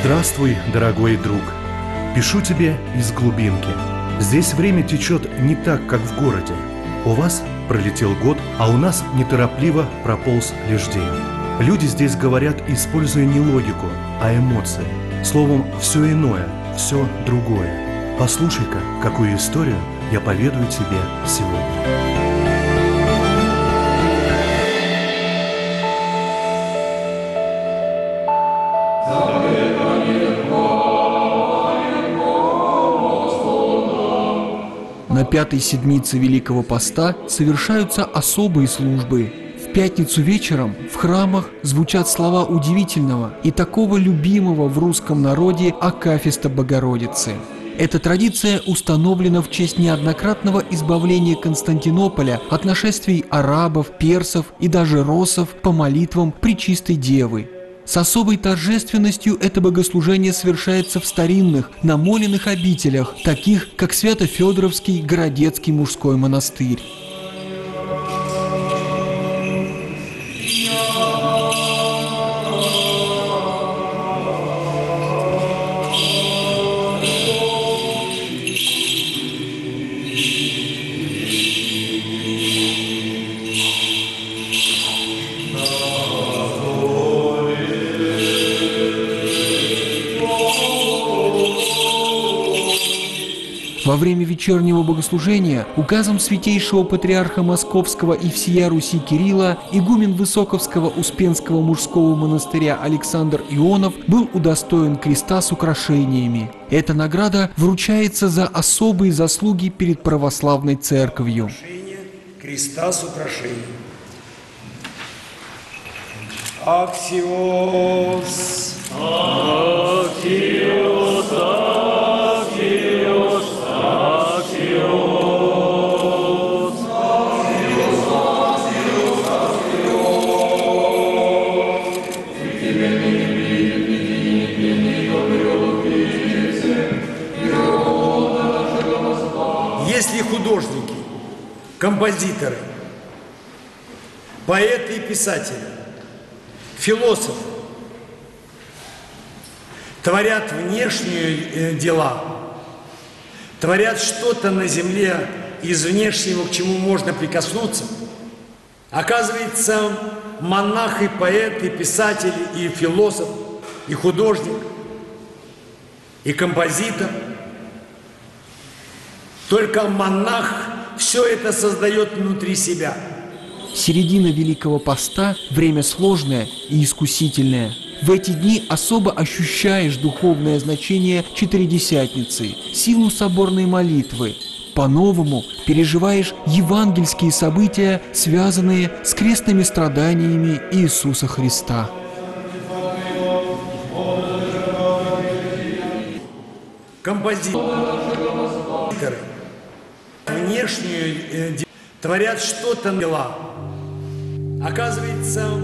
Здравствуй, дорогой друг. Пишу тебе из глубинки. Здесь время течет не так, как в городе. У вас пролетел год, а у нас неторопливо прополз лишь день. Люди здесь говорят, используя не логику, а эмоции. Словом, все иное, все другое. Послушай-ка, какую историю я поведаю тебе сегодня. На пятой седмице Великого Поста совершаются особые службы. В пятницу вечером в храмах звучат слова удивительного и такого любимого в русском народе акафиста Богородицы. Эта традиция установлена в честь неоднократного избавления Константинополя от нашествий арабов, персов и даже россов по молитвам Пречистой Девы. С особой торжественностью это богослужение совершается в старинных, намоленных обителях, таких как Свято-Федоровский Городецкий мужской монастырь. Во время вечернего богослужения указом святейшего патриарха Московского и всея Руси Кирилла игумен Высоковского Успенского мужского монастыря Александр Ионов был удостоен креста с украшениями. Эта награда вручается за особые заслуги перед православной церковью. Креста с украшением. Аксиос. Аксиос. Аксиос. Если художники, композиторы, поэты и писатели, философы творят внешние дела, творят что-то на земле из внешнего, к чему можно прикоснуться, оказывается, монах и поэт, и писатель, и философ, и художник, и композитор. Только монах все это создает внутри себя. Середина Великого Поста – время сложное и искусительное. В эти дни особо ощущаешь духовное значение Четыредесятницы, силу соборной молитвы. По-новому переживаешь евангельские события, связанные с крестными страданиями Иисуса Христа. Композиторы внешнюю творят что-то дела. Оказывается,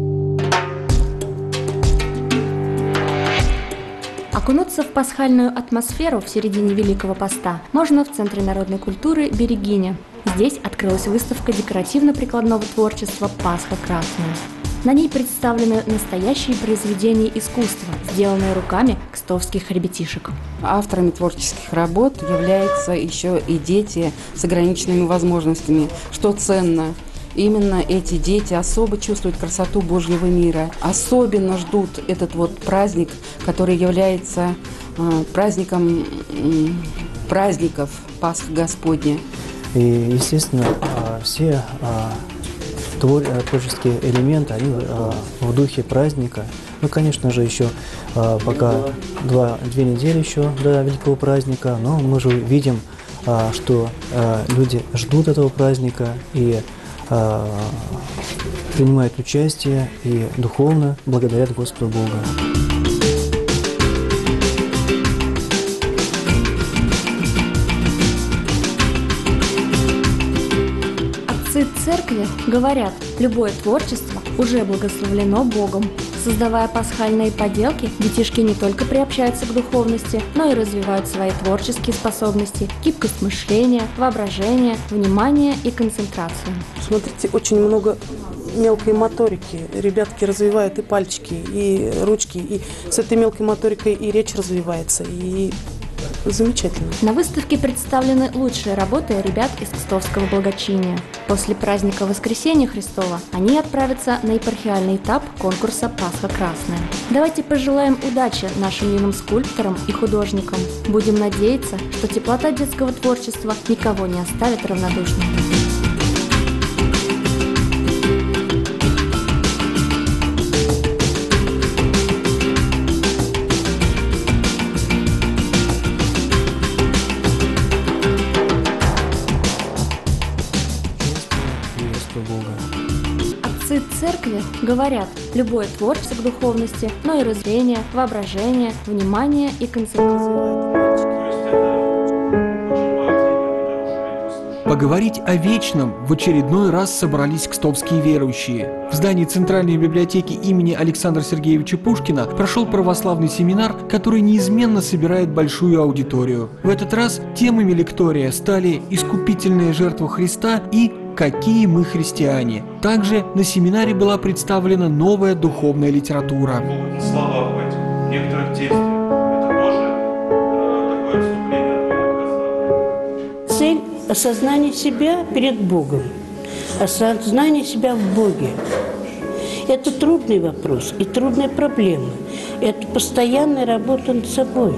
окунуться в пасхальную атмосферу в середине Великого Поста можно в Центре народной культуры «Берегиня». Здесь открылась выставка декоративно-прикладного творчества «Пасха красная». На ней представлены настоящие произведения искусства, сделанные руками кстовских ребятишек. Авторами творческих работ являются еще и дети с ограниченными возможностями, что ценно. Именно эти дети особо чувствуют красоту Божьего мира, особенно ждут этот вот праздник, который является праздником праздников Пасха Господня. И, естественно, все творческие элементы, они в духе праздника. Ну, конечно же, еще пока две недели еще до Великого праздника, но мы же видим, что люди ждут этого праздника и принимают участие и духовно благодарят Господу Бога. Отцы церкви говорят, любое творчество уже благословлено Богом. Создавая пасхальные поделки, детишки не только приобщаются к духовности, но и развивают свои творческие способности, гибкость мышления, воображение, внимание и концентрацию. Смотрите, очень много мелкой моторики. Ребятки развивают и пальчики, и ручки, и с этой мелкой моторикой и речь развивается, и замечательно. На выставке представлены лучшие работы ребят из Кстовского благочиния. После праздника Воскресения Христова они отправятся на епархиальный этап конкурса «Пасха Красная». Давайте пожелаем удачи нашим юным скульпторам и художникам. Будем надеяться, что теплота детского творчества никого не оставит равнодушным. Отцы церкви говорят, любое творчество к духовности, но и развлечение, воображение, внимание и концентрация. Поговорить о вечном в очередной раз собрались кстовские верующие. В здании Центральной библиотеки имени Александра Сергеевича Пушкина прошел православный семинар, который неизменно собирает большую аудиторию. В этот раз темами лектория стали «Искупительная жертва Христа» и «Какие мы христиане». Также на семинаре была представлена новая духовная литература. Слова в этих некоторых действиях. Это тоже такое отступление. Цель – осознание себя перед Богом, осознание себя в Боге. Это трудный вопрос и трудная проблема. Это постоянная работа над собой.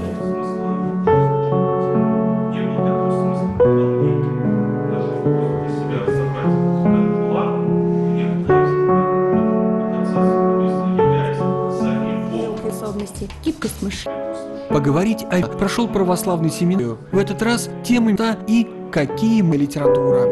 Гибкость мышц. Поговорить о прошел православный семинар. В этот раз темы и «Какие мы литература».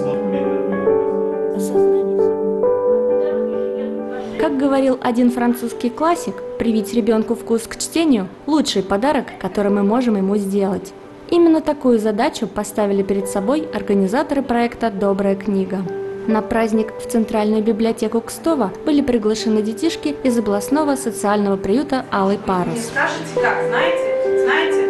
Как говорил один французский классик, привить ребенку вкус к чтению – лучший подарок, который мы можем ему сделать. Именно такую задачу поставили перед собой организаторы проекта «Добрая книга». На праздник в Центральную библиотеку Кстова были приглашены детишки из областного социального приюта «Алый парус». Скажите, как, знаете?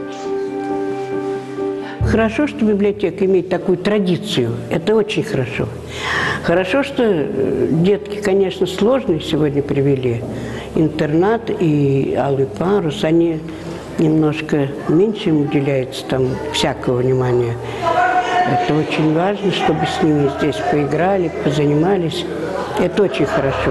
Хорошо, что библиотека имеет такую традицию. Это очень хорошо. Хорошо, что детки, конечно, сложные сегодня привели. Интернат и «Алый парус», они немножко меньше им уделяется там всякого внимания. Это очень важно, чтобы с ними здесь поиграли, позанимались. Это очень хорошо.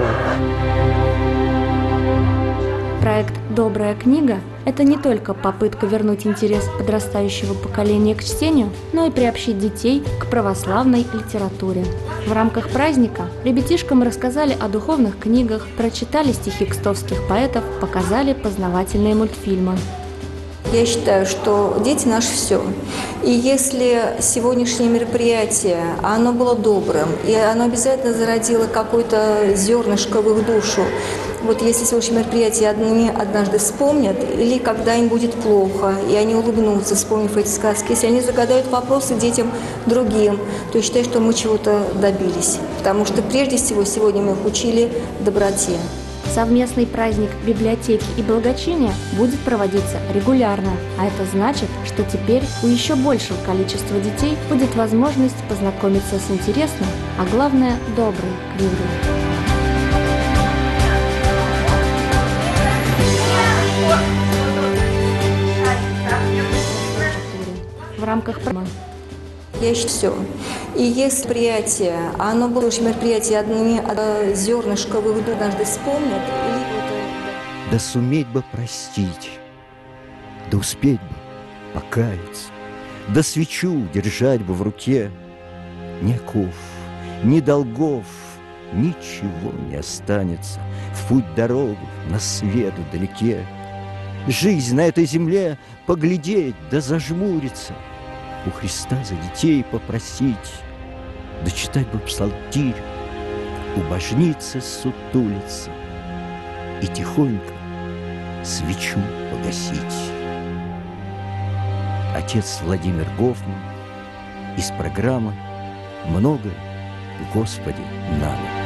Проект «Добрая книга» – это не только попытка вернуть интерес подрастающего поколения к чтению, но и приобщить детей к православной литературе. В рамках праздника ребятишкам рассказали о духовных книгах, прочитали стихи кстовских поэтов, показали познавательные мультфильмы. Я считаю, что дети – наше все. И если сегодняшнее мероприятие, оно было добрым, и оно обязательно зародило какое-то зернышко в их душу, вот если сегодняшнее мероприятие они однажды вспомнят, или когда им будет плохо, и они улыбнутся, вспомнив эти сказки, если они загадают вопросы детям другим, то я считаю, что мы чего-то добились. Потому что прежде всего сегодня мы их учили доброте. Совместный праздник библиотеки и благочиния будет проводиться регулярно, а это значит, что теперь у еще большего количества детей будет возможность познакомиться с интересной, а главное – доброй книгой. В рамках Я считаю, все. И если мероприятие, оно было очень мероприятие, зернышко в их душу однажды вспомнят, или да суметь бы простить, да успеть бы покаяться, да свечу держать бы в руке. Ни оков, ни долгов, ничего не останется в путь дорогу на свету далеке. Жизнь на этой земле поглядеть да зажмуриться, у Христа за детей попросить, да читать бы псалтирь, у божницы сутулиться и тихонько свечу погасить. Отец Владимир Гофман из программы «Многое, Господи, надо».